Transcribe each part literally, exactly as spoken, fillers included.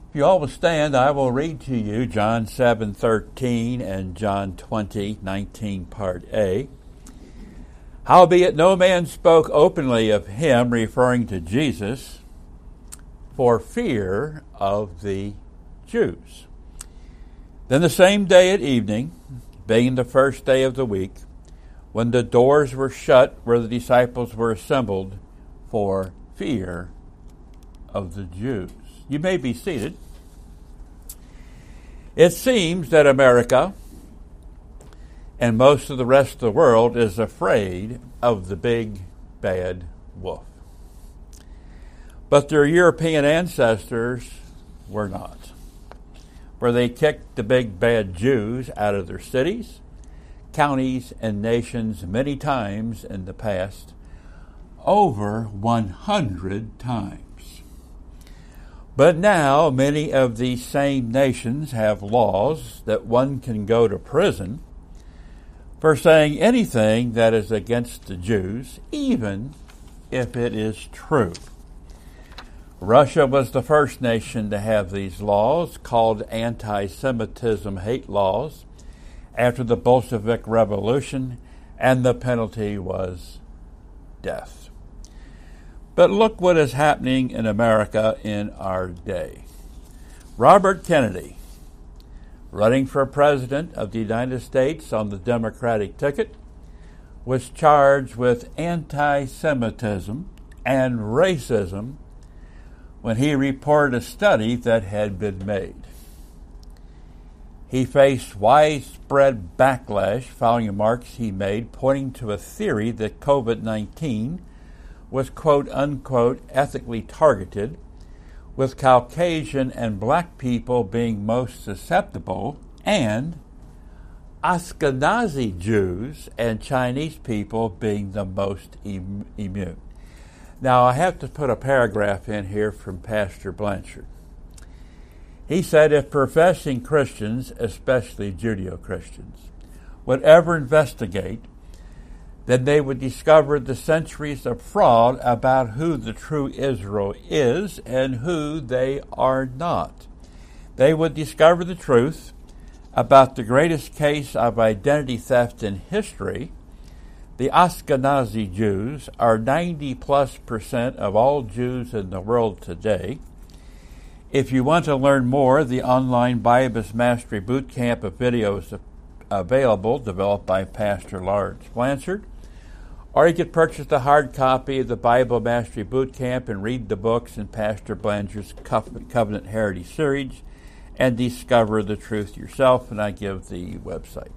If you all will stand, I will read to you John seven thirteen and John twenty nineteen, Part A. Howbeit no man spoke openly of him, referring to Jesus, for fear of the Jews. Then the same day at evening, being the first day of the week, when the doors were shut where the disciples were assembled, for fear of the Jews. You may be seated. It seems that America and most of the rest of the world is afraid of the big bad wolf. But their European ancestors were not, where they kicked the big bad Jews out of their cities, counties, and nations many times in the past, over one hundred times. But now many of these same nations have laws that one can go to prison for saying anything that is against the Jews, even if it is true. Russia was the first nation to have these laws, called anti-Semitism hate laws, after the Bolshevik Revolution, and the penalty was death. But look what is happening in America in our day. Robert Kennedy, running for president of the United States on the Democratic ticket, was charged with anti-Semitism and racism when he reported a study that had been made. He faced widespread backlash following remarks he made pointing to a theory that covid nineteen was quote-unquote ethically targeted, with Caucasian and black people being most susceptible, and Ashkenazi Jews and Chinese people being the most im- immune. Now, I have to put a paragraph in here from Pastor Blanchard. He said, if professing Christians, especially Judeo-Christians, would ever investigate, then they would discover the centuries of fraud about who the true Israel is and who they are not. They would discover the truth about the greatest case of identity theft in history. The Ashkenazi Jews are ninety plus percent of all Jews in the world today. If you want to learn more, the online Bible Mastery Bootcamp of videos available, developed by Pastor Lawrence Blanchard. Or you could purchase the hard copy of the Bible Mastery Bootcamp and read the books in Pastor Blanchard's Covenant Heritage series and discover the truth yourself, and I give the website.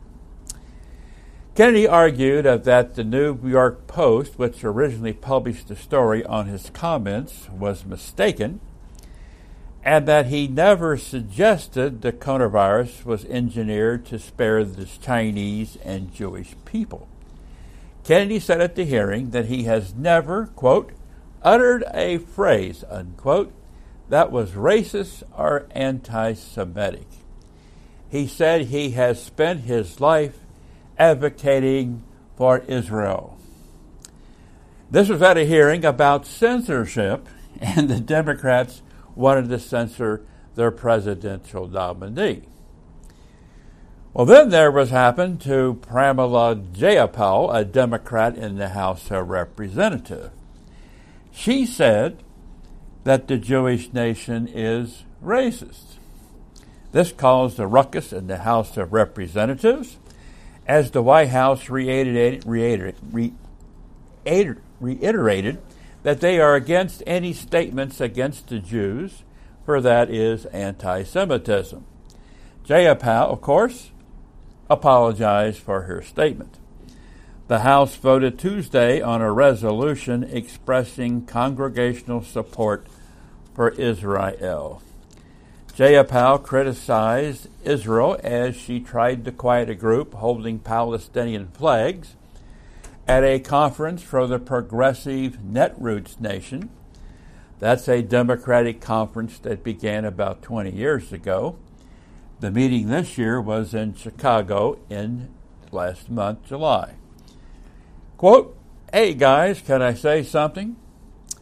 Kennedy argued that the New York Post, which originally published the story on his comments, was mistaken, and that he never suggested the coronavirus was engineered to spare the Chinese and Jewish people. Kennedy said at the hearing that he has never, quote, uttered a phrase, unquote, that was racist or anti-Semitic. He said he has spent his life advocating for Israel. This was at a hearing about censorship, and the Democrats wanted to censor their presidential nominee. Well, then there was happened to Pramila Jayapal, a Democrat in the House of Representatives. She said that the Jewish nation is racist. This caused a ruckus in the House of Representatives as the White House reiterated, reiterated, reiterated, reiterated that they are against any statements against the Jews, for that is anti-Semitism. Jayapal, of course, apologized for her statement. The House voted Tuesday on a resolution expressing congregational support for Israel. Jayapal criticized Israel as she tried to quiet a group holding Palestinian flags at a conference for the Progressive Netroots Nation. That's a Democratic conference that began about twenty years ago. The meeting this year was in Chicago in last month, July. Quote, hey guys, can I say something?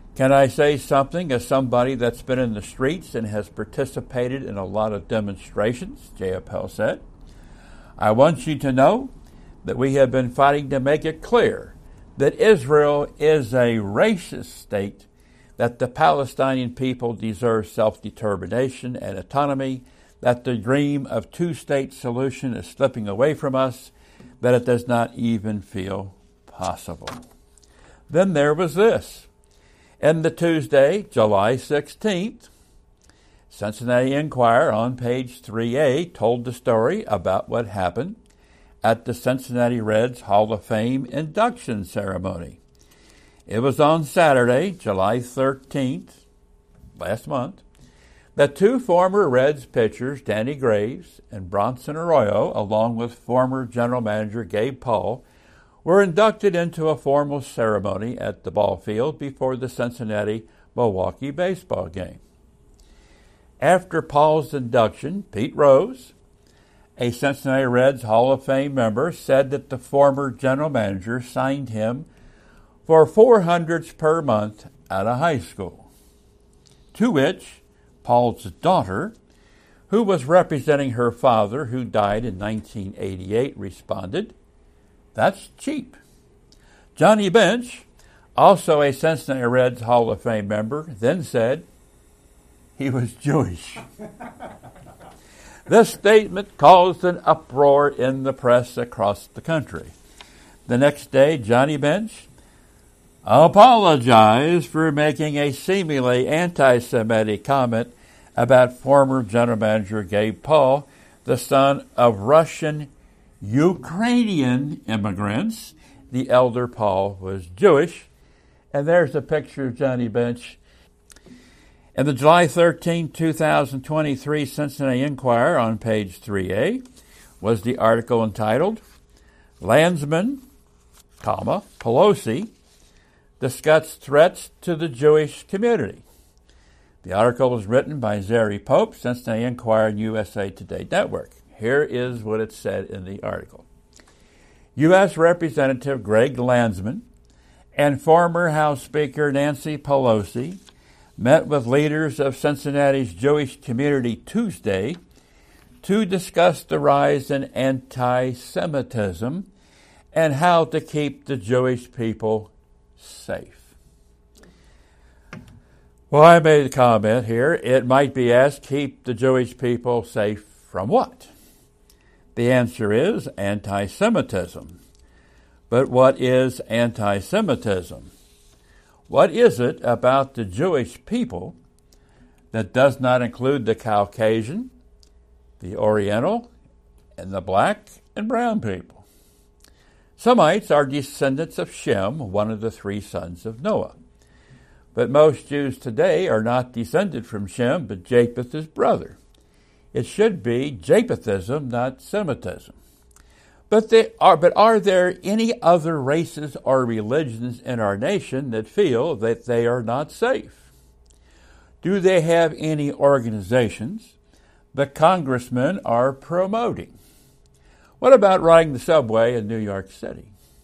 Can I say something as somebody that's been in the streets and has participated in a lot of demonstrations? J. Appel said. I want you to know that we have been fighting to make it clear that Israel is a racist state, that the Palestinian people deserve self-determination and autonomy, that the dream of two-state solution is slipping away from us, that it does not even feel possible. Then there was this. In the Tuesday, July sixteenth, Cincinnati Enquirer on page three A told the story about what happened at the Cincinnati Reds Hall of Fame induction ceremony. It was on Saturday, July thirteenth, last month, that two former Reds pitchers, Danny Graves and Bronson Arroyo, along with former general manager Gabe Paul, were inducted into a formal ceremony at the ball field before the Cincinnati-Milwaukee baseball game. After Paul's induction, Pete Rose, a Cincinnati Reds Hall of Fame member, said that the former general manager signed him for four hundreds per month out of high school. To which Paul's daughter, who was representing her father, who died in nineteen eighty-eight, responded, "That's cheap." Johnny Bench, also a Cincinnati Reds Hall of Fame member, then said he was Jewish. This statement caused an uproar in the press across the country. The next day, Johnny Bench apologized for making a seemingly anti-Semitic comment about former general manager Gabe Paul, the son of Russian Ukrainian immigrants. The elder Paul was Jewish. And there's a picture of Johnny Bench. In the July thirteenth, twenty twenty-three Cincinnati Enquirer on page three A was the article entitled, Landsman, comma, Pelosi discussed threats to the Jewish community. The article was written by Zeri Pope, Cincinnati Enquirer and U S A Today Network. Here is what it said in the article. U S Representative Greg Landsman and former House Speaker Nancy Pelosi met with leaders of Cincinnati's Jewish community Tuesday to discuss the rise in anti-Semitism and how to keep the Jewish people safe. Well, I made a comment here. It might be asked, keep the Jewish people safe from what? The answer is anti-Semitism. But what is anti-Semitism? What is it about the Jewish people that does not include the Caucasian, the Oriental, and the black and brown people? Semites are descendants of Shem, one of the three sons of Noah. But most Jews today are not descended from Shem, but Japheth, his brother. It should be Japhethism, not Semitism. But they are, but are there any other races or religions in our nation that feel that they are not safe? Do they have any organizations the congressmen are promoting? What about riding the subway in New York City?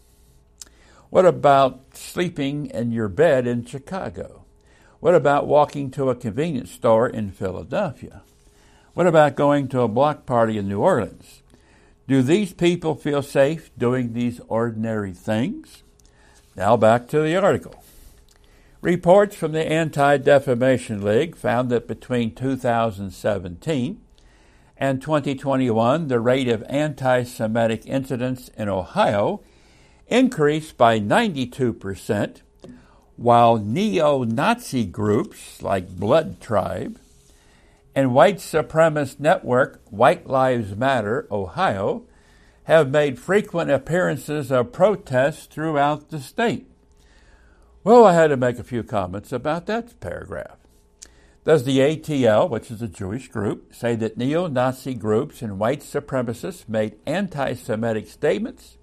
What about sleeping in your bed in Chicago? What about walking to a convenience store in Philadelphia? What about going to a block party in New Orleans? Do these people feel safe doing these ordinary things? Now back to the article. Reports from the Anti-Defamation League found that between two thousand seventeen and twenty twenty-one, the rate of anti-Semitic incidents in Ohio increased by ninety-two percent, while neo-Nazi groups like Blood Tribe and white supremacist network White Lives Matter Ohio have made frequent appearances of protests throughout the state. Well, I had to make a few comments about that paragraph. Does the A T L, which is a Jewish group, say that neo-Nazi groups and white supremacists made anti-Semitic statements?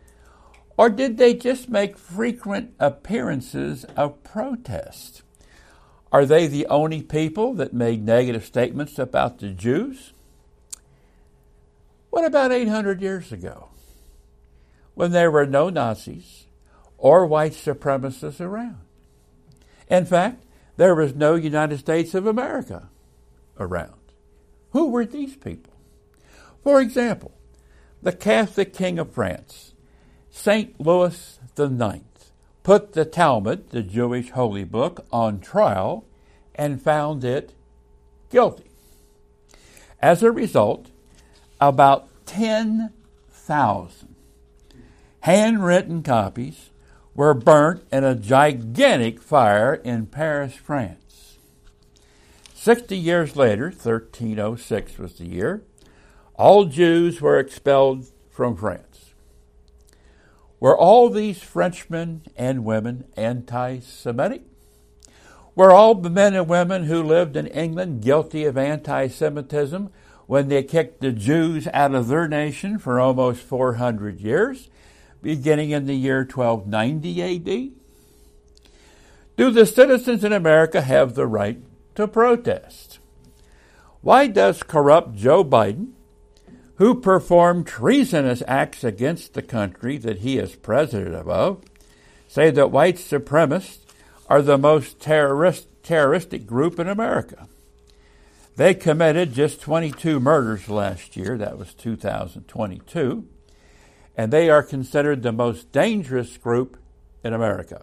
Or did they just make frequent appearances of protest? Are they the only people that made negative statements about the Jews? What about eight hundred years ago, when there were no Nazis or white supremacists around? In fact, there was no United States of America around. Who were these people? For example, the Catholic King of France, Saint Louis the Ninth, put the Talmud, the Jewish holy book, on trial and found it guilty. As a result, about ten thousand handwritten copies were burnt in a gigantic fire in Paris, France. Sixty years later, thirteen oh six was the year, all Jews were expelled from France. Were all these Frenchmen and women anti-Semitic? Were all the men and women who lived in England guilty of anti-Semitism when they kicked the Jews out of their nation for almost four hundred years, beginning in the year twelve ninety A D? Do the citizens in America have the right to protest? Why does corrupt Joe Biden, who performed treasonous acts against the country that he is president of, say that white supremacists are the most terrorist, terroristic group in America? They committed just twenty-two murders last year. That was two thousand twenty-two. And they are considered the most dangerous group in America.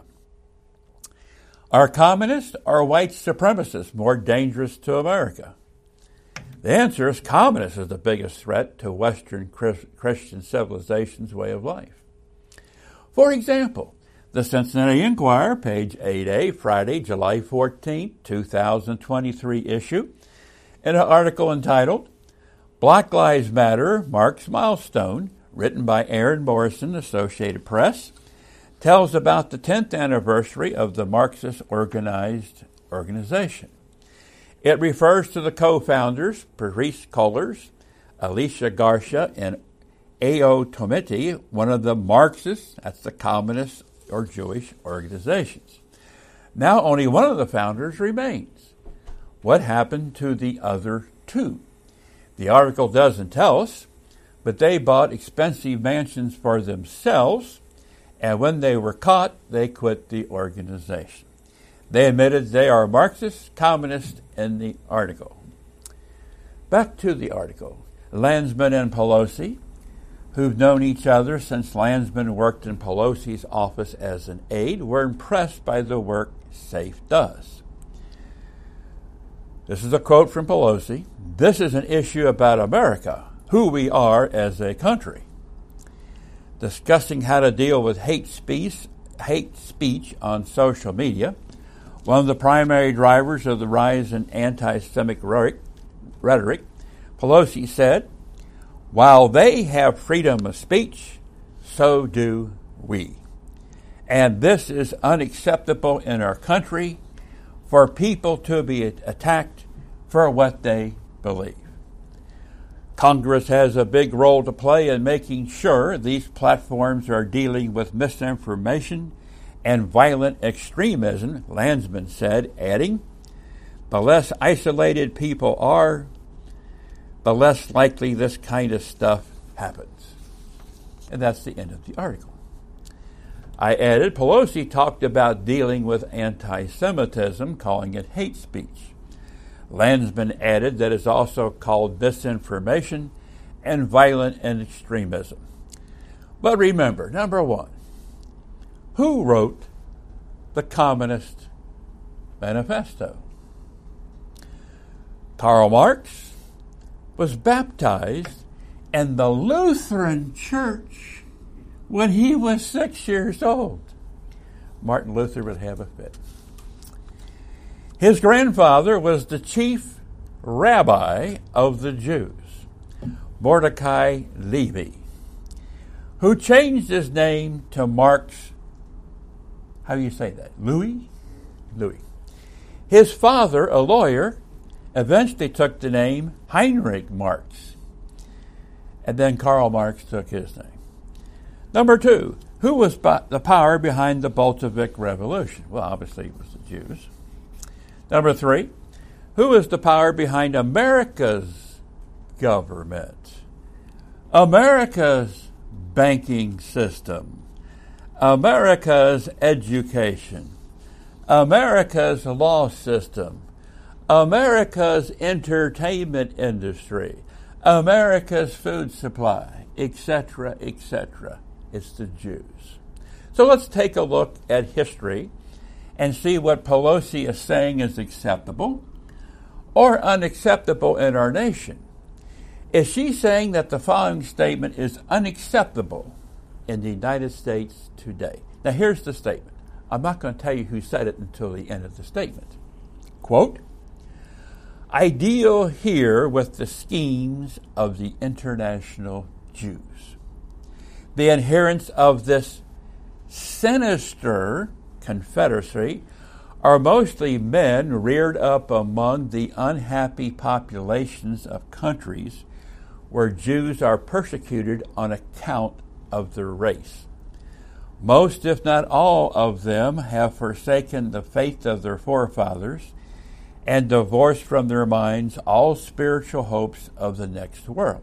Are communists or white supremacists more dangerous to America? The answer is communists is the biggest threat to Western Christian civilization's way of life. For example, the Cincinnati Enquirer, page eight A, Friday, July fourteenth, two thousand twenty-three issue, in an article entitled, Black Lives Matter Marks Milestone, written by Aaron Morrison, Associated Press, tells about the tenth anniversary of the Marxist organized organization. It refers to the co-founders, Patrice Cullors, Alicia Garcia, and A O Tomiti, one of the Marxists, that's the communist or Jewish organizations. Now only one of the founders remains. What happened to the other two? The article doesn't tell us, but they bought expensive mansions for themselves, and when they were caught, they quit the organization. They admitted they are Marxist communists in the article. Back to the article. Landsman and Pelosi, who've known each other since Landsman worked in Pelosi's office as an aide, were impressed by the work SAFE does. This is a quote from Pelosi. This is an issue about America, who we are as a country. Discussing how to deal with hate speech, hate speech on social media, one of the primary drivers of the rise in anti-Semitic rhetoric, Pelosi said, while they have freedom of speech, so do we. And this is unacceptable in our country for people to be attacked for what they believe. Congress has a big role to play in making sure these platforms are dealing with misinformation and violent extremism, Landsman said, adding, the less isolated people are, the less likely this kind of stuff happens. And that's the end of the article. I added, Pelosi talked about dealing with anti-Semitism, calling it hate speech. Landsman added that it's also called misinformation and violent extremism. But remember, number one, who wrote the Communist Manifesto? Karl Marx was baptized in the Lutheran Church when he was six years old. Martin Luther would have a fit. His grandfather was the chief rabbi of the Jews, Mordecai Levi, who changed his name to Marx. How do you say that? Louis? Louis. His father, a lawyer, eventually took the name Heinrich Marx. And then Karl Marx took his name. Number two, who was the power behind the Bolshevik Revolution? Well, obviously it was the Jews. Number three, who is the power behind America's government? America's banking system, America's education, America's law system, America's entertainment industry, America's food supply, et cetera, et cetera. It's the Jews. So let's take a look at history and see what Pelosi is saying is acceptable or unacceptable in our nation. Is she saying that the following statement is unacceptable in the United States today? Now here's the statement. I'm not going to tell you who said it until the end of the statement. Quote, I deal here with the schemes of the international Jews. The adherents of this sinister confederacy are mostly men reared up among the unhappy populations of countries where Jews are persecuted on account of their race. Most, if not all, of them have forsaken the faith of their forefathers and divorced from their minds all spiritual hopes of the next world.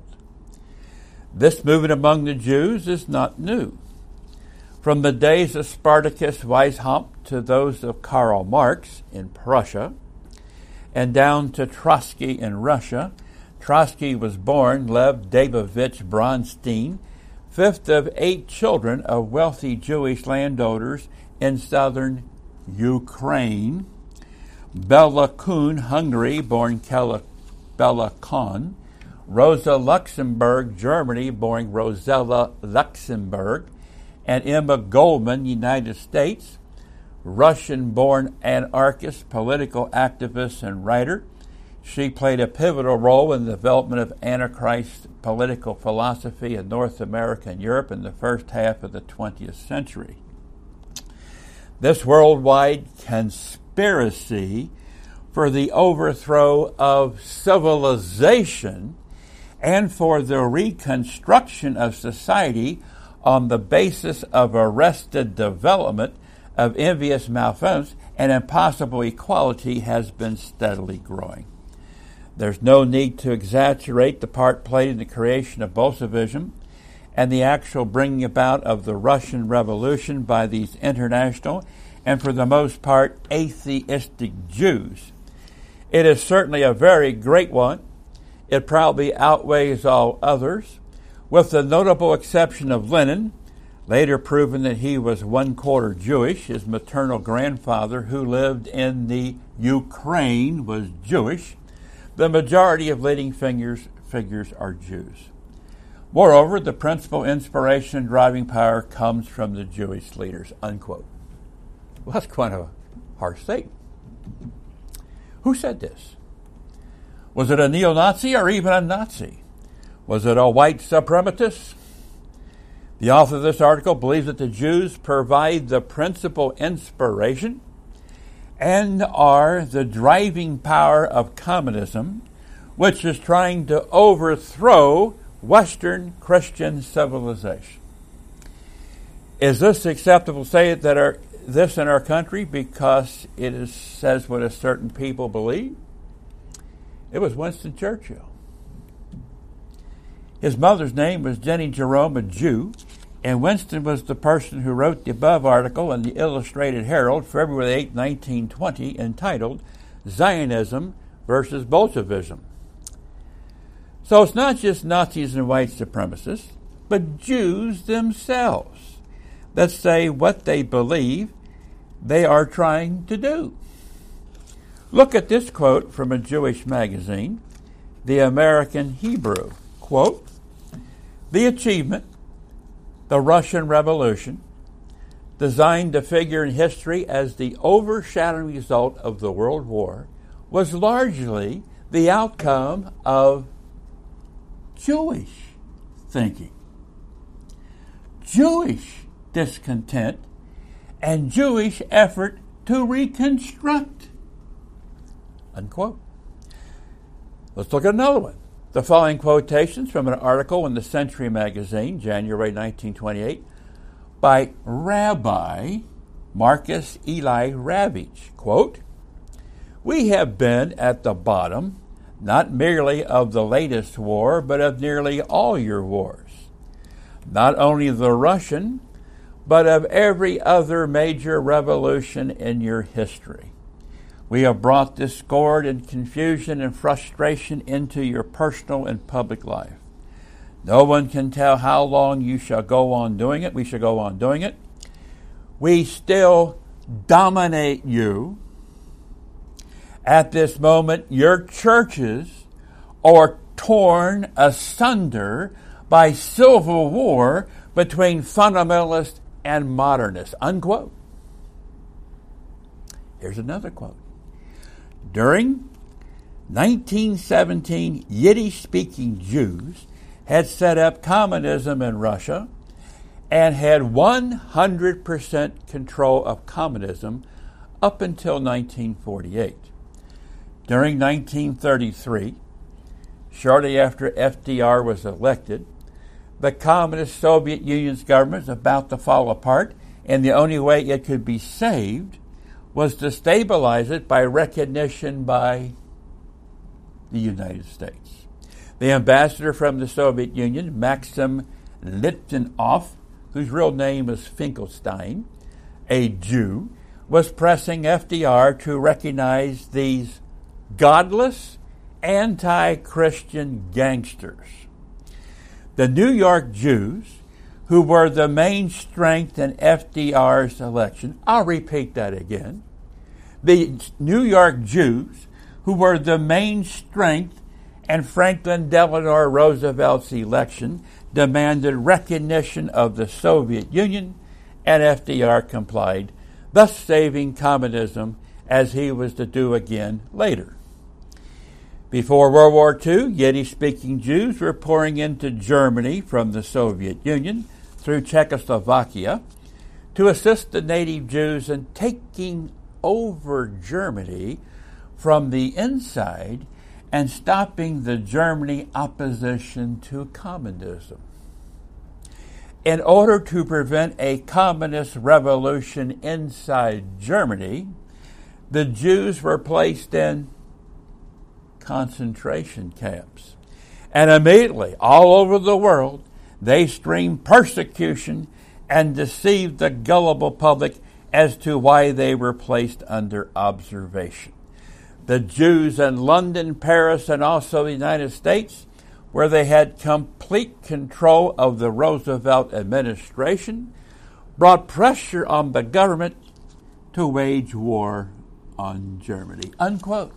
This movement among the Jews is not new. From the days of Spartacus Weishaupt to those of Karl Marx in Prussia, and down to Trotsky in Russia. Trotsky was born Lev Davidovich Bronstein, fifth of eight children of wealthy Jewish landowners in southern Ukraine. Bela Kun, Hungary, born Bela Kun. Rosa Luxemburg, Germany, born Rosella Luxemburg. And Emma Goldman, United States, Russian-born anarchist, political activist, and writer. She played a pivotal role in the development of Antichrist political philosophy in North America and Europe in the first half of the twentieth century. This worldwide conspiracy for the overthrow of civilization and for the reconstruction of society on the basis of arrested development of envious malfeasance and impossible equality has been steadily growing. There's no need to exaggerate the part played in the creation of Bolshevism and the actual bringing about of the Russian Revolution by these international and for the most part atheistic Jews. It is certainly a very great one. It probably outweighs all others, with the notable exception of Lenin, later proven that he was one-quarter Jewish. His maternal grandfather, who lived in the Ukraine, was Jewish. The majority of leading figures, figures are Jews. Moreover, the principal inspiration and driving power comes from the Jewish leaders, unquote. Well, that's quite a harsh statement. Who said this? Was it a neo-Nazi or even a Nazi? Was it a white suprematist? The author of this article believes that the Jews provide the principal inspiration and are the driving power of communism, which is trying to overthrow Western Christian civilization. Is this acceptable to say that our, this in our country because it is, says what a certain people believe? It was Winston Churchill. His mother's name was Jenny Jerome, a Jew, and Winston was the person who wrote the above article in the Illustrated Herald, February eighth, nineteen twenty, entitled Zionism versus Bolshevism. So it's not just Nazis and white supremacists, but Jews themselves that say what they believe they are trying to do. Look at this quote from a Jewish magazine, The American Hebrew. Quote, the achievement, the Russian Revolution, designed to figure in history as the overshadowing result of the World War, was largely the outcome of Jewish thinking, Jewish discontent, and Jewish effort to reconstruct. Unquote. Let's look at another one. The following quotations from an article in the Century magazine, January nineteen twenty-eight, by Rabbi Marcus Eli Ravitch. Quote, we have been at the bottom not merely of the latest war, but of nearly all your wars. Not only the Russian, but of every other major revolution in your history. We have brought discord and confusion and frustration into your personal and public life. No one can tell how long you shall go on doing it. We shall go on doing it. We still dominate you. At this moment, your churches are torn asunder by civil war between fundamentalists and modernists. Unquote. Here's another quote. During nineteen seventeen, Yiddish-speaking Jews had set up communism in Russia and had one hundred percent control of communism up until nineteen forty-eight. During nineteen thirty-three, shortly after F D R was elected, the Communist Soviet Union's government was about to fall apart, and the only way it could be saved was to stabilize it by recognition by the United States. The ambassador from the Soviet Union, Maxim Litvinov, whose real name was Finkelstein, a Jew, was pressing F D R to recognize these godless, anti-Christian gangsters. The New York Jews, who were the main strength in F D R's election, I'll repeat that again. The New York Jews, who were the main strength in Franklin Delano Roosevelt's election, demanded recognition of the Soviet Union, and F D R complied, thus saving communism as he was to do again later. Before World War Two, Yiddish-speaking Jews were pouring into Germany from the Soviet Union through Czechoslovakia to assist the native Jews in taking over Germany from the inside and stopping the German opposition to communism. In order to prevent a communist revolution inside Germany, the Jews were placed in concentration camps. And immediately, all over the world, they streamed persecution and deceived the gullible public as to why they were placed under observation. The Jews in London, Paris, and also the United States, where they had complete control of the Roosevelt administration, brought pressure on the government to wage war on Germany. Unquote.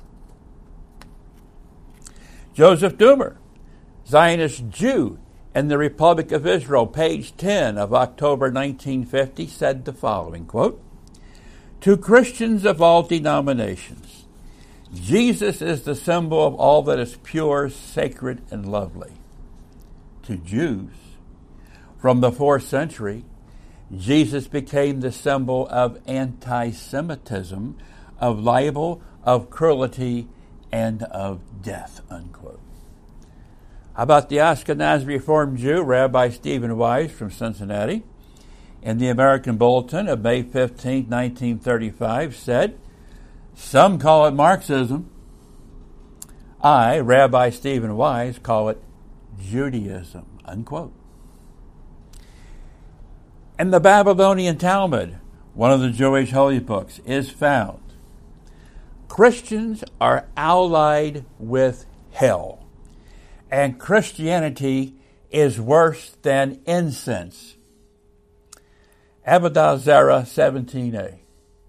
Joseph Doomer, Zionist Jew in the Republic of Israel, page ten of October nineteen fifty, said the following, quote, "To Christians of all denominations, Jesus is the symbol of all that is pure, sacred, and lovely. To Jews, from the fourth century, Jesus became the symbol of anti-Semitism, of libel, of cruelty, and of death," unquote. How about the Ashkenazi Reformed Jew, Rabbi Stephen Wise from Cincinnati, in the American Bulletin of May fifteenth, nineteen thirty-five, said, "Some call it Marxism. I, Rabbi Stephen Wise, call it Judaism," unquote. In the Babylonian Talmud, one of the Jewish holy books, is found, Christians are allied with hell, and Christianity is worse than incense. Avodah Zarah seventeen a.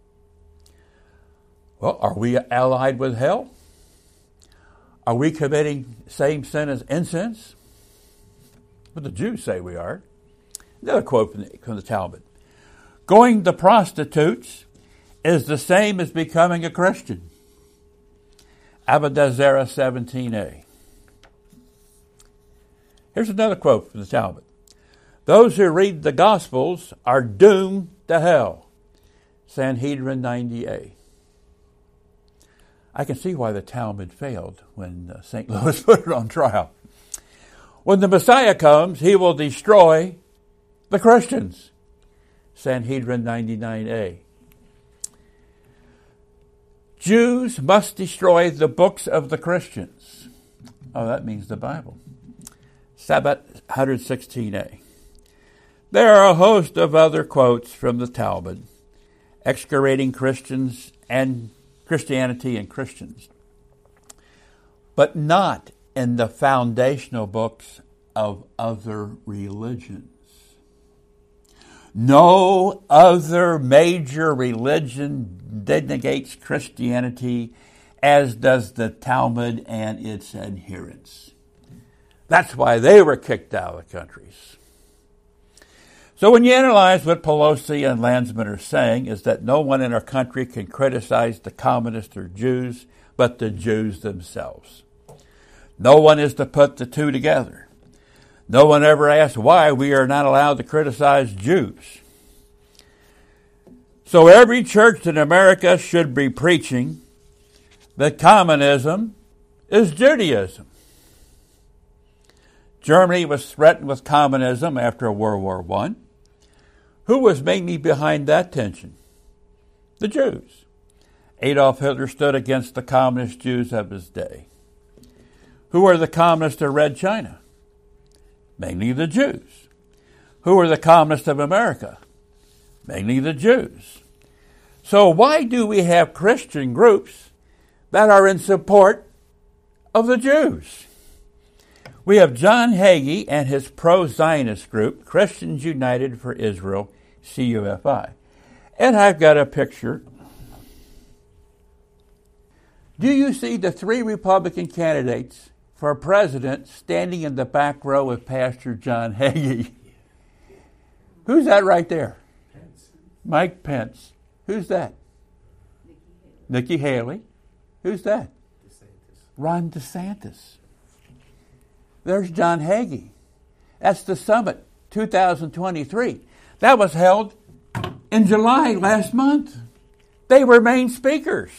Well, are we allied with hell? Are we committing same sin as incense? But the Jews say we are. Another quote from the, from the Talmud. "Going to prostitutes is the same as becoming a Christian." Avodah Zarah seventeen a. Here's another quote from the Talmud. "Those who read the Gospels are doomed to hell." Sanhedrin ninety a. I can see why the Talmud failed when uh, Saint Louis put it on trial. "When the Messiah comes, he will destroy the Christians." Sanhedrin ninety-nine a. "Jews must destroy the books of the Christians." Oh, that means the Bible. Sabbat one sixteen a. There are a host of other quotes from the Talmud excoriating Christians and Christianity and Christians, but not in the foundational books of other religions. No other major religion denigrates Christianity as does the Talmud and its adherents. That's why they were kicked out of the countries. So when you analyze what Pelosi and Landsman are saying is that no one in our country can criticize the communists or Jews but the Jews themselves. No one is to put the two together. No one ever asked why we are not allowed to criticize Jews. So every church in America should be preaching that communism is Judaism. Germany was threatened with communism after World War One. Who was mainly behind that tension? The Jews. Adolf Hitler stood against the communist Jews of his day. Who are the communists of Red China? Mainly the Jews. Who are the communists of America? Mainly the Jews. So why do we have Christian groups that are in support of the Jews? We have John Hagee and his pro-Zionist group, Christians United for Israel, C U F I. And I've got a picture. Do you see the three Republican candidates for president standing in the back row with Pastor John Hagee? Who's that right there? Pence. Mike Pence. Who's that? Nikki Haley. Nikki Haley. Who's that? DeSantis. Ron DeSantis. There's John Hagee. That's the summit, two thousand twenty-three. That was held in July last month. They were main speakers.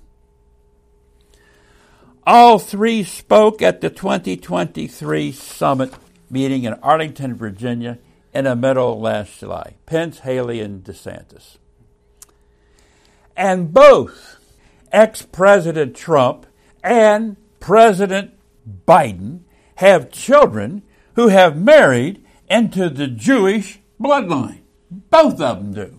All three spoke at the twenty twenty-three summit meeting in Arlington, Virginia, in the middle of last July. Pence, Haley, and DeSantis. And both ex-President Trump and President Biden have children who have married into the Jewish bloodline. Both of them do.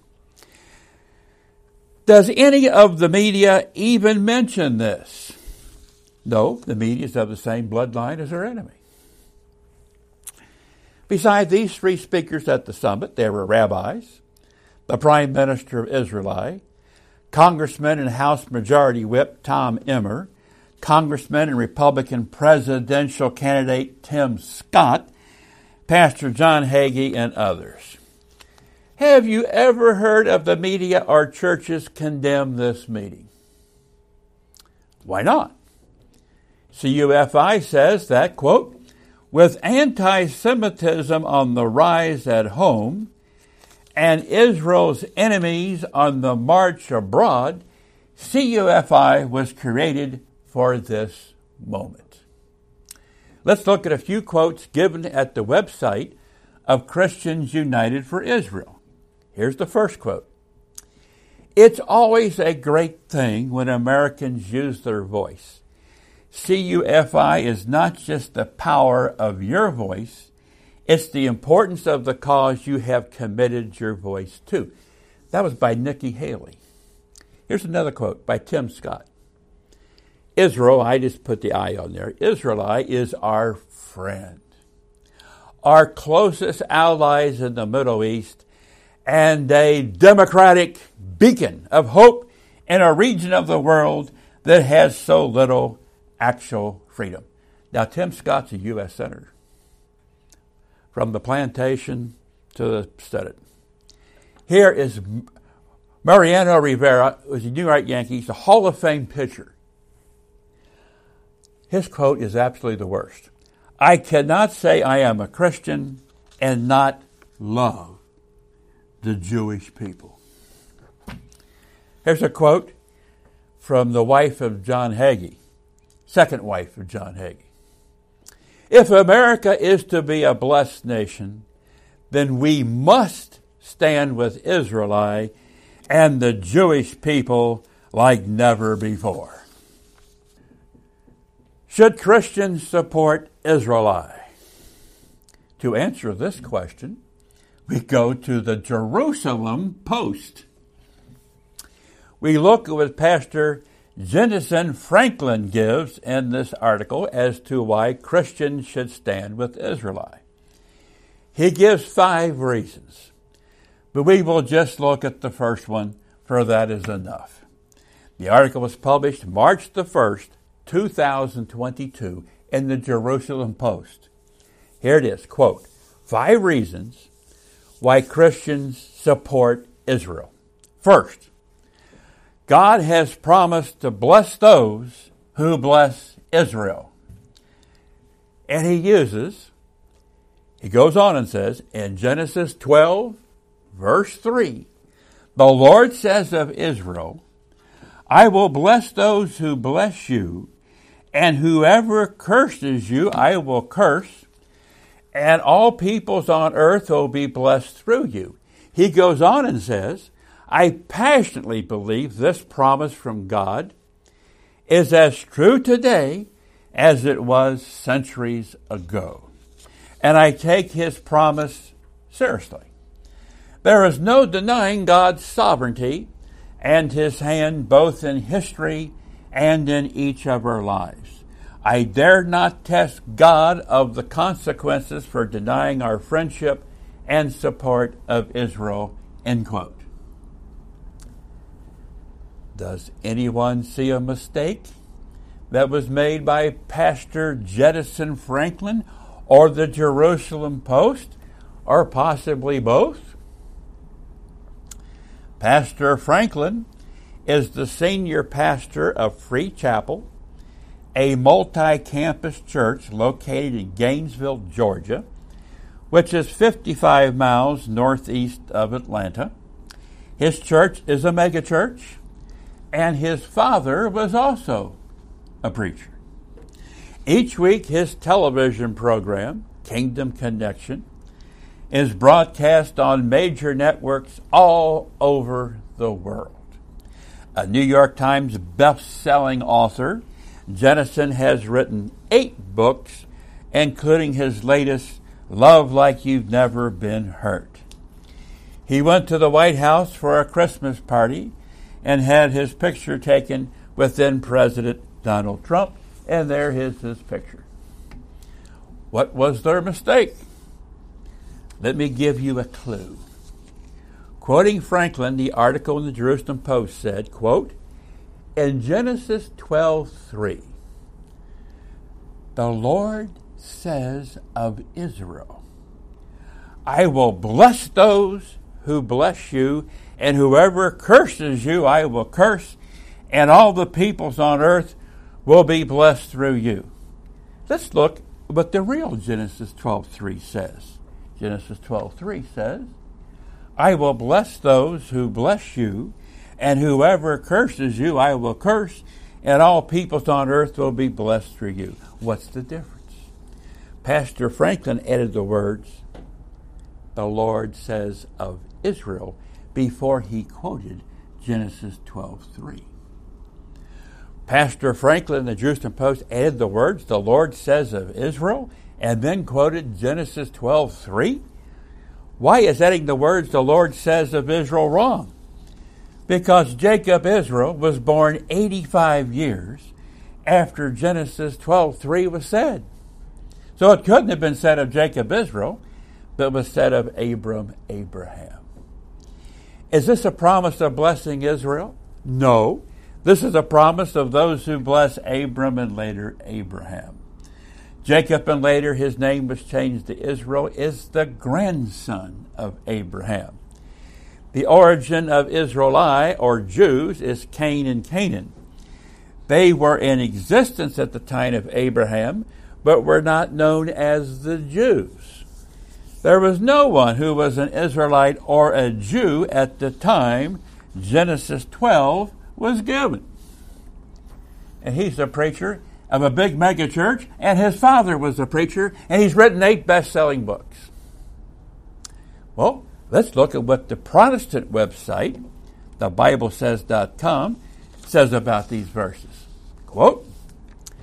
Does any of the media even mention this? No, the media is of the same bloodline as their enemy. Besides these three speakers at the summit, there were rabbis, the Prime Minister of Israel, Congressman and House Majority Whip Tom Emmer, Congressman and Republican presidential candidate Tim Scott, Pastor John Hagee, and others. Have you ever heard of the media or churches condemn this meeting? Why not? C U F I says that, quote, with anti-Semitism on the rise at home and Israel's enemies on the march abroad, C U F I was created for this moment. Let's look at a few quotes given at the website of Christians United for Israel. Here's the first quote. It's always a great thing when Americans use their voice. C U F I is not just the power of your voice, it's the importance of the cause you have committed your voice to. That was by Nikki Haley. Here's another quote by Tim Scott. Israel, I just put the I on there, Israel is our friend, our closest allies in the Middle East, and a democratic beacon of hope in a region of the world that has so little actual freedom. Now, Tim Scott's a U S Senator, from the plantation to the Senate. Here is Mariano Rivera, who's a New York Yankees, a Hall of Fame pitcher. His quote is absolutely the worst. I cannot say I am a Christian and not love the Jewish people. Here's a quote from the wife of John Hagee, second wife of John Hagee. If America is to be a blessed nation, then we must stand with Israel and the Jewish people like never before. Should Christians support Israel? To answer this question, we go to the Jerusalem Post. We look at what Pastor Jentezen Franklin gives in this article as to why Christians should stand with Israel. He gives five reasons, but we will just look at the first one, for that is enough. The article was published March the first, two thousand twenty-two in the Jerusalem Post. Here it is, quote, five reasons why Christians support Israel. First, God has promised to bless those who bless Israel. And he uses, he goes on and says, in Genesis twelve, verse three, the Lord says of Israel, I will bless those who bless you, and whoever curses you, I will curse, and all peoples on earth will be blessed through you. He goes on and says, I passionately believe this promise from God is as true today as it was centuries ago. And I take his promise seriously. There is no denying God's sovereignty and his hand both in history and in each of our lives. I dare not test God of the consequences for denying our friendship and support of Israel, end quote. Does anyone see a mistake that was made by Pastor Jentezen Franklin or the Jerusalem Post, or possibly both? Pastor Franklin is the senior pastor of Free Chapel, a multi-campus church located in Gainesville, Georgia, which is fifty-five miles northeast of Atlanta. His church is a megachurch, and his father was also a preacher. Each week, his television program, Kingdom Connection, is broadcast on major networks all over the world. A New York Times best-selling author, Jentezen has written eight books, including his latest, Love Like You've Never Been Hurt. He went to the White House for a Christmas party and had his picture taken with then President Donald Trump, and there is his picture. What was their mistake? Let me give you a clue. Quoting Franklin, the article in the Jerusalem Post said, quote, in Genesis twelve three, the Lord says of Israel, I will bless those who bless you, and whoever curses you, I will curse, and all the peoples on earth will be blessed through you. Let's look at what the real Genesis twelve three says. Genesis twelve three says, I will bless those who bless you, and whoever curses you, I will curse, and all peoples on earth will be blessed through you. What's the difference? Pastor Franklin added the words, the Lord says of Israel, before he quoted Genesis twelve three. Pastor Franklin in the Jerusalem Post added the words, the Lord says of Israel, and then quoted Genesis twelve three. Why is adding the words, the Lord says of Israel, wrong? Because Jacob Israel was born eighty-five years after Genesis twelve three was said. So it couldn't have been said of Jacob Israel, but was said of Abram Abraham. Is this a promise of blessing Israel? No. This is a promise of those who bless Abram and later Abraham. Jacob, and later his name was changed to Israel, is the grandson of Abraham. The origin of Israeli, or Jews, is Cain and Canaan. They were in existence at the time of Abraham, but were not known as the Jews. There was no one who was an Israelite or a Jew at the time Genesis twelve was given. And he's a preacher of a big mega church, and his father was a preacher, and he's written eight best-selling books. Well, let's look at what the Protestant website, the bible says dot com, says about these verses. Quote,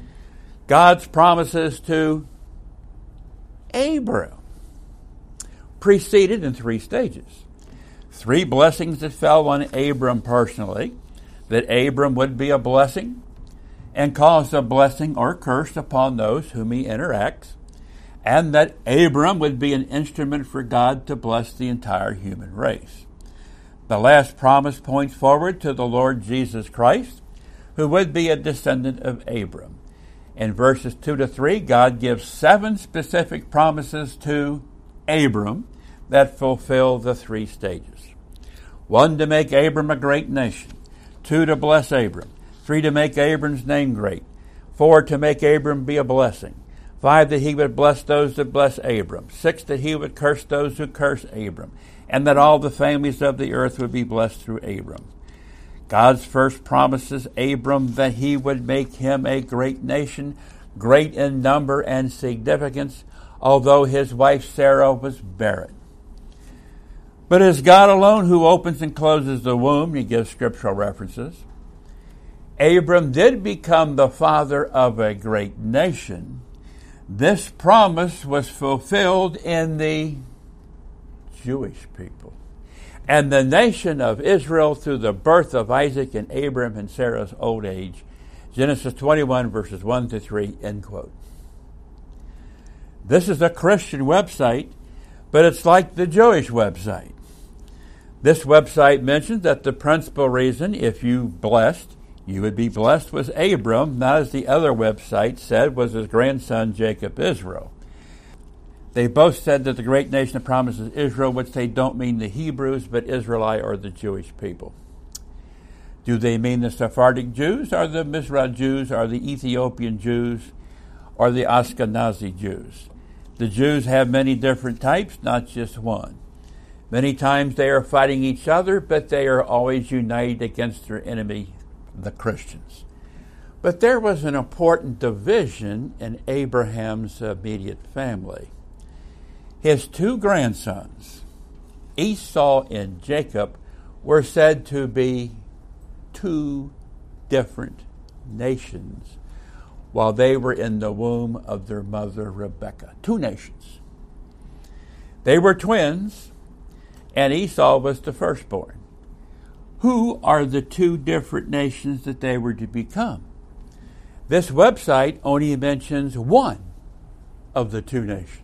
God's promises to Abram. preceded in three stages. Three blessings that fell on Abram personally, that Abram would be a blessing and cause a blessing or curse upon those whom he interacts, and that Abram would be an instrument for God to bless the entire human race. The last promise points forward to the Lord Jesus Christ, who would be a descendant of Abram. In verses two to three, God gives seven specific promises to Abram that fulfill the three stages. One, to make Abram a great nation. Two, to bless Abram. Three, to make Abram's name great. Four, to make Abram be a blessing. Five, that he would bless those that bless Abram. Six, that he would curse those who curse Abram. And that all the families of the earth would be blessed through Abram. God's first promises Abram that he would make him a great nation, great in number and significance, although his wife Sarah was barren. But it is God alone who opens and closes the womb. He gives scriptural references. Abram did become the father of a great nation. This promise was fulfilled in the Jewish people. And the nation of Israel through the birth of Isaac and Abram and Sarah's old age. Genesis twenty-one, verses one to three, end quote. This is a Christian website, but it's like the Jewish website. This website mentions that the principal reason, if you blessed, you would be blessed, was Abram, not as the other website said, was his grandson Jacob Israel. They both said that the great nation of promise is Israel, which they don't mean the Hebrews, but Israelite or the Jewish people. Do they mean the Sephardic Jews, or the Mizrah Jews, or the Ethiopian Jews, or the Ashkenazi Jews? The Jews have many different types, not just one. Many times they are fighting each other, but they are always united against their enemy, the Christians. But there was an important division in Abraham's immediate family. His two grandsons, Esau and Jacob, were said to be two different nations while they were in the womb of their mother Rebekah. Two nations. They were twins, and Esau was the firstborn. Who are the two different nations that they were to become? This website only mentions one of the two nations.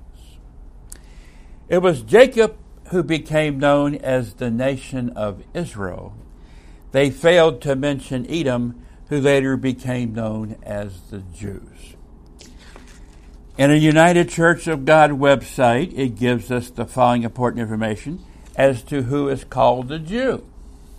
It was Jacob who became known as the nation of Israel. They failed to mention Edom, who later became known as the Jews. In a United Church of God website, it gives us the following important information as to who is called a Jew.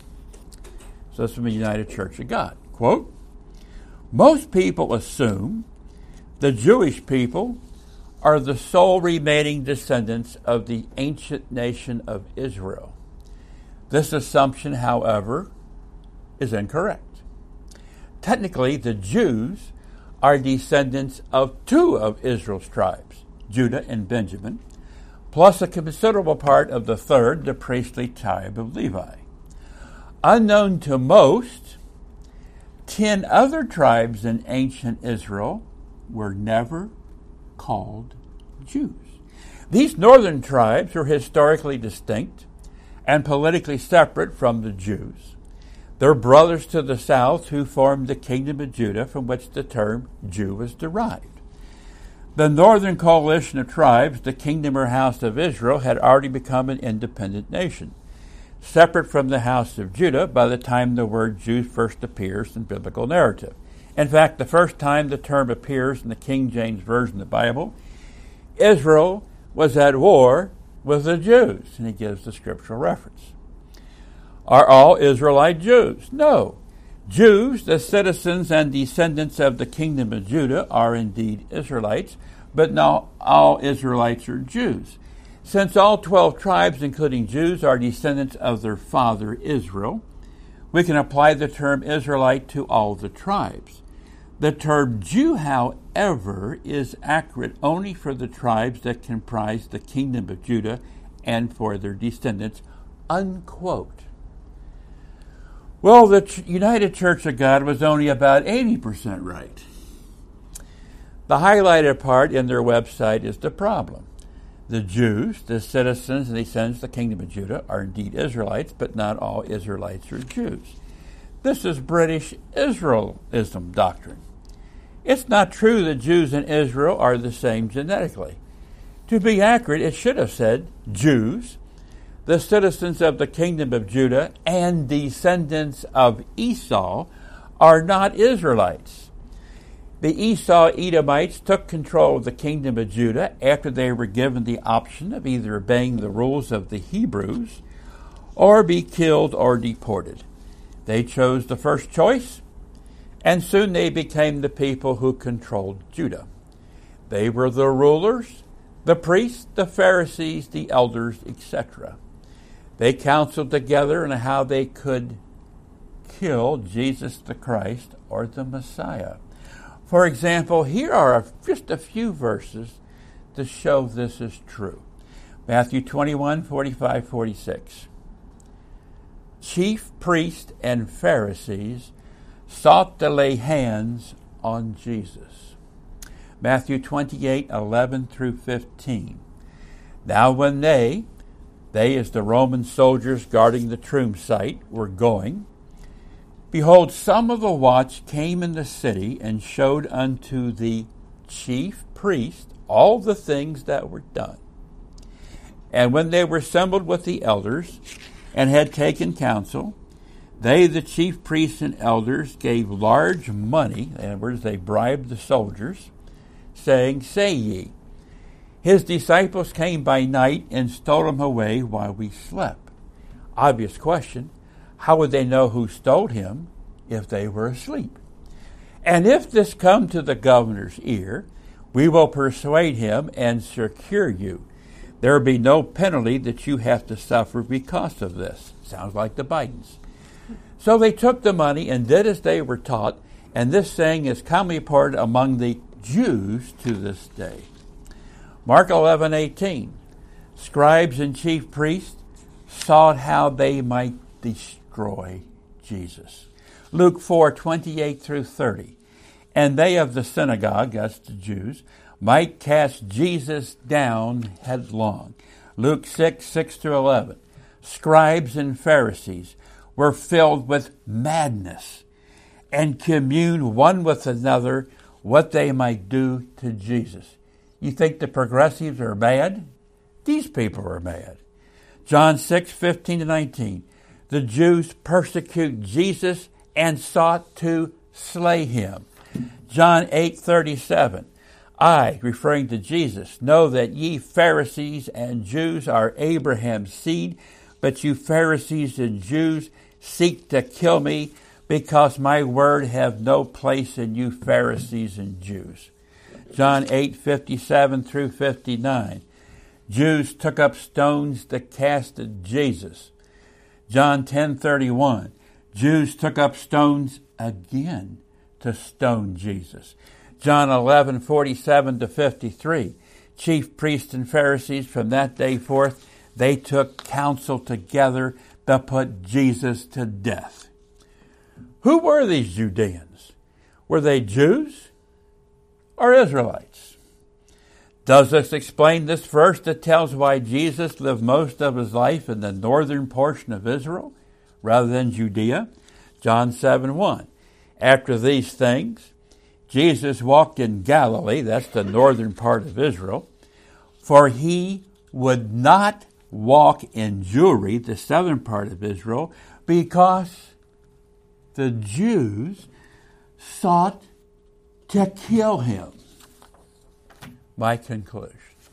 So this is from the United Church of God. Quote, most people assume the Jewish people are the sole remaining descendants of the ancient nation of Israel. This assumption, however, is incorrect. Technically, the Jews are descendants of two of Israel's tribes, Judah and Benjamin, plus a considerable part of the third, the priestly tribe of Levi. Unknown to most, ten other tribes in ancient Israel were never called Jews. These northern tribes were historically distinct and politically separate from the Jews. Their brothers to the south who formed the kingdom of Judah, from which the term Jew was derived. The northern coalition of tribes, the kingdom or house of Israel, had already become an independent nation, separate from the house of Judah by the time the word Jew first appears in biblical narrative. In fact, the first time the term appears in the King James Version of the Bible, Israel was at war with the Jews, and he gives the scriptural reference. Are all Israelite Jews? No. Jews, the citizens and descendants of the kingdom of Judah, are indeed Israelites, but not all Israelites are Jews. Since all twelve tribes, including Jews, are descendants of their father Israel, we can apply the term Israelite to all the tribes. The term Jew, however, is accurate only for the tribes that comprise the kingdom of Judah and for their descendants, unquote. Well, the United Church of God was only about eighty percent right. The highlighted part in their website is the problem. The Jews, the citizens and descendants of the kingdom of Judah, are indeed Israelites, but not all Israelites are Jews. This is British Israelism doctrine. It's not true that Jews and Israel are the same genetically. To be accurate, it should have said Jews, the citizens of the kingdom of Judah, and descendants of Esau are not Israelites. The Esau Edomites took control of the kingdom of Judah after they were given the option of either obeying the rules of the Hebrews or be killed or deported. They chose the first choice, and soon they became the people who controlled Judah. They were the rulers, the priests, the Pharisees, the elders, et cetera. They counseled together on how they could kill Jesus the Christ or the Messiah. For example, here are just a few verses to show this is true. Matthew twenty-one, forty-five, forty-six. Chief priests and Pharisees sought to lay hands on Jesus. Matthew twenty-eight, eleven through fifteen. Now when they, they as the Roman soldiers guarding the tomb site, were going, behold, some of the watch came in the city and showed unto the chief priest all the things that were done. And when they were assembled with the elders and had taken counsel, they, the chief priests and elders, gave large money, in other words, they bribed the soldiers, saying, Say ye, his disciples came by night and stole him away while we slept. Obvious question. How would they know who stole him if they were asleep? And if this come to the governor's ear, we will persuade him and secure you. There will be no penalty that you have to suffer because of this. Sounds like the Bidens. So they took the money and did as they were taught, and this saying is commonly reported among the Jews to this day. Mark eleven, eighteen. Scribes and chief priests sought how they might destroy Jesus. Luke four, twenty-eight through thirty. And they of the synagogue, that's the Jews, might cast Jesus down headlong. Luke six, six through eleven. Scribes and Pharisees were filled with madness and communed one with another what they might do to Jesus. You think the progressives are mad? These people are mad. John six, fifteen to nineteen. The Jews persecute Jesus and sought to slay him. John eight, thirty-seven. I, referring to Jesus, know that ye Pharisees and Jews are Abraham's seed, but you Pharisees and Jews seek to kill me, because my word have no place in you Pharisees and Jews. John eight, fifty-seven through fifty-nine. Jews took up stones to cast at Jesus. John ten, thirty-one. Jews took up stones again to stone Jesus. John eleven, forty-seven to fifty-three. Chief priests and Pharisees from that day forth, they took counsel together to put Jesus to death. Who were these Judeans? Were they Jews or Israelites? Does this explain this verse that tells why Jesus lived most of his life in the northern portion of Israel rather than Judea? John seven, one. After these things, Jesus walked in Galilee, that's the northern part of Israel, for he would not walk in Jewry, the southern part of Israel, because the Jews sought to kill him. My conclusion.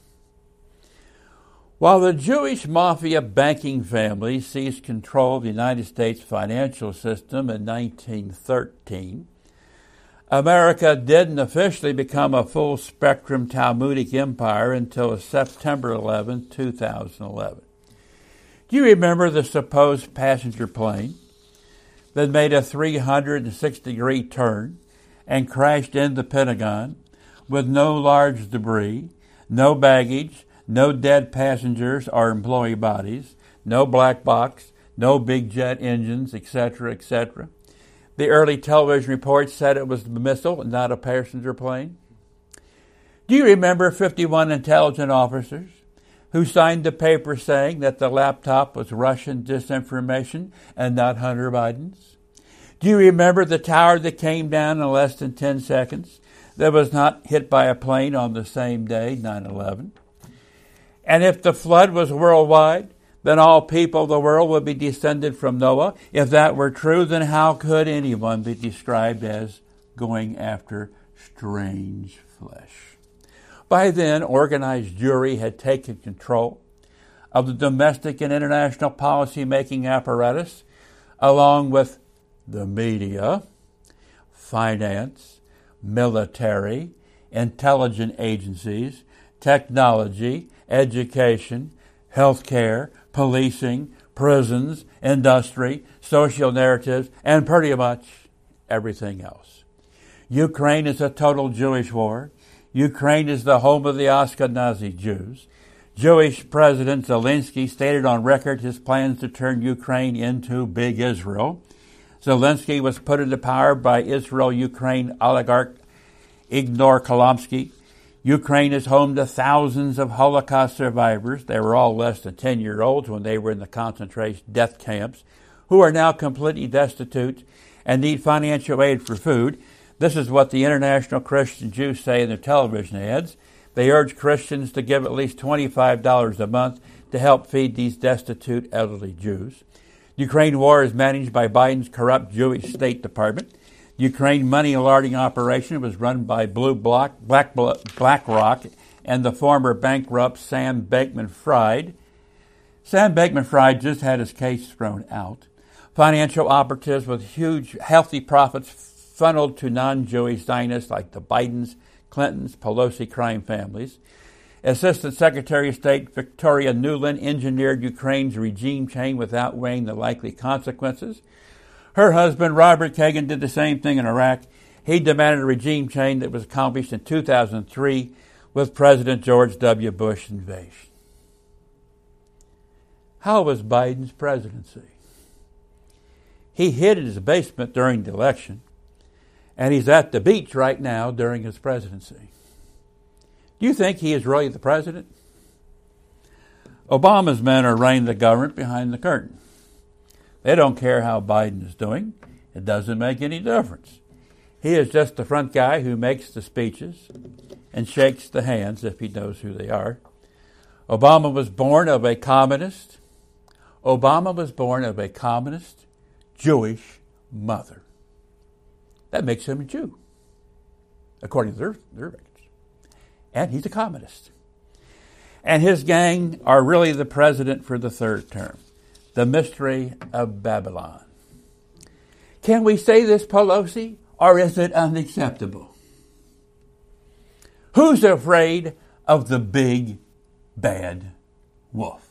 While the Jewish mafia banking family seized control of the United States financial system in nineteen thirteen, America didn't officially become a full-spectrum Talmudic empire until September eleventh, two thousand eleven. Do you remember the supposed passenger plane that made a three hundred sixty degree turn and crashed into the Pentagon with no large debris, no baggage, no dead passengers or employee bodies, no black box, no big jet engines, et cetera, et cetera? The early television reports said it was a missile, not a passenger plane. Do you remember fifty-one intelligence officers who signed the paper saying that the laptop was Russian disinformation and not Hunter Biden's? Do you remember the tower that came down in less than ten seconds that was not hit by a plane on the same day, nine eleven? And if the flood was worldwide, then all people of the world would be descended from Noah. If that were true, then how could anyone be described as going after strange flesh? By then, organized Jewry had taken control of the domestic and international policy-making apparatus, along with the media, finance, military, intelligence agencies, technology, education, healthcare, policing, prisons, industry, social narratives, and pretty much everything else. Ukraine is a total Jewish war. Ukraine is the home of the Ashkenazi Jews. Jewish President Zelensky stated on record his plans to turn Ukraine into Big Israel. Zelensky was put into power by Israel-Ukraine oligarch Igor Kolomsky. Ukraine is home to thousands of Holocaust survivors. They were all less than ten-year-olds when they were in the concentration death camps, who are now completely destitute and need financial aid for food. This is what the International Christian Jews say in their television ads. They urge Christians to give at least twenty-five dollars a month to help feed these destitute elderly Jews. Ukraine war is managed by Biden's corrupt Jewish State Department. Ukraine money laundering operation was run by Blue Block, Black, BlackRock and the former bankrupt Sam Bankman-Fried. Sam Bankman-Fried just had his case thrown out. Financial operatives with huge, healthy profits funneled to non-Jewish Zionists like the Bidens, Clintons, Pelosi crime families. Assistant Secretary of State Victoria Nuland engineered Ukraine's regime change without weighing the likely consequences. Her husband, Robert Kagan, did the same thing in Iraq. He demanded a regime change that was accomplished in two thousand three with President George W. Bush's invasion. How was Biden's presidency? He hid in his basement during the election, and he's at the beach right now during his presidency. Do you think he is really the president? Obama's men are running the government behind the curtain. They don't care how Biden is doing. It doesn't make any difference. He is just the front guy who makes the speeches and shakes the hands if he knows who they are. Obama was born of a communist. Obama was born of a communist Jewish mother. That makes him a Jew, according to their, their records. And he's a communist. And his gang are really the president for the third term. The mystery of Babylon. Can we say this, Pelosi, or is it unacceptable? Who's afraid of the big, bad wolf?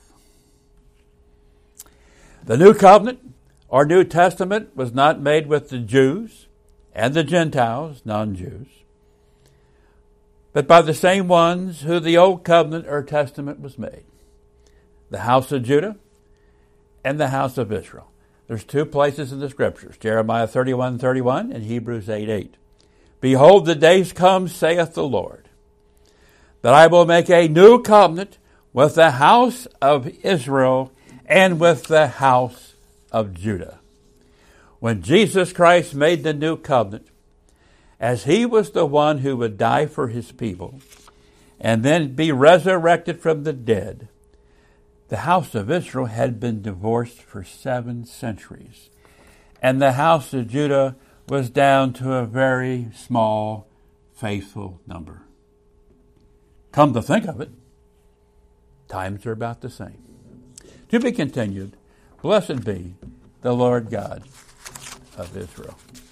The New Covenant, or New Testament, was not made with the Jews and the Gentiles, non-Jews, but by the same ones who the Old Covenant or Testament was made. The house of Judah and the house of Israel. There's two places in the Scriptures, Jeremiah thirty-one thirty-one and Hebrews eight eight. Behold, the days come, saith the Lord, that I will make a new covenant with the house of Israel and with the house of Judah. When Jesus Christ made the new covenant, as he was the one who would die for his people and then be resurrected from the dead, the house of Israel had been divorced for seven centuries, and the house of Judah was down to a very small, faithful number. Come to think of it, times are about the same. To be continued, blessed be the Lord God of Israel.